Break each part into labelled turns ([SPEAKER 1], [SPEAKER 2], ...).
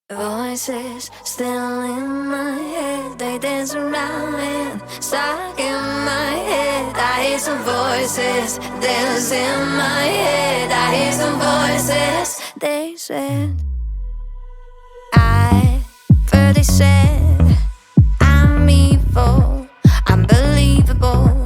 [SPEAKER 1] Voices still in my head, they dance around and stuck in my head. I hear some voices dance in my head. I hear some voices. They said, they said I'm evil, unbelievable.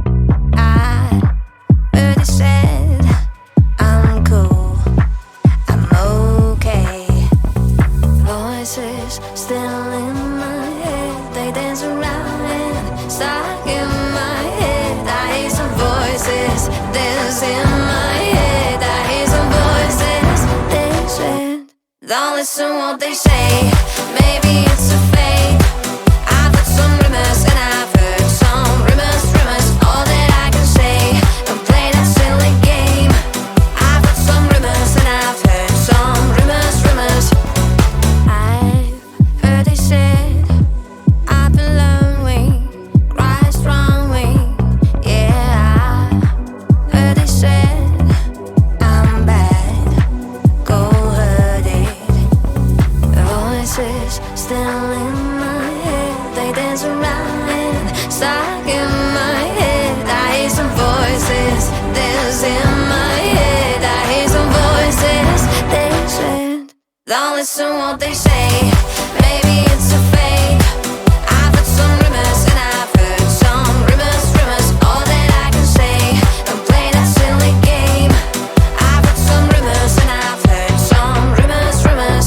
[SPEAKER 1] They said I'm cool, I'm okay. Voices still in my head, they dance around and stuck in my head. I hear some voices dance in my head. I hear some voices. They said, don't listen what they say, maybe it's a fake. I've heard some rumors and I've heard some rumors. All that I can say, don't play that silly game. I've heard some rumors and I've heard some rumors. I've heard they said I've been lonely, cry strongly. Yeah, I've heard they said I'm bad, go hurt it. Voices still in my head, they dance around and stuck in my head. I hear some voices dance in my head. I hear some voices. They said, don't listen what they say, maybe it's a fake. I've heard some rumors and I've heard some rumors. All that I can say, don't play that silly game. I've heard some rumors and I've heard some rumors.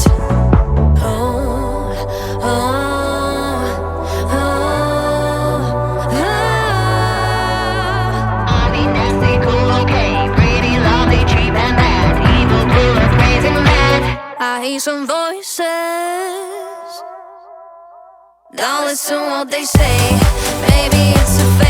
[SPEAKER 2] I mean nasty, cool, okay, pretty, lovely, cheap and bad, evil, cruel, crazy, mad.
[SPEAKER 1] I hear some voices. Don't listen what they say, maybe it's a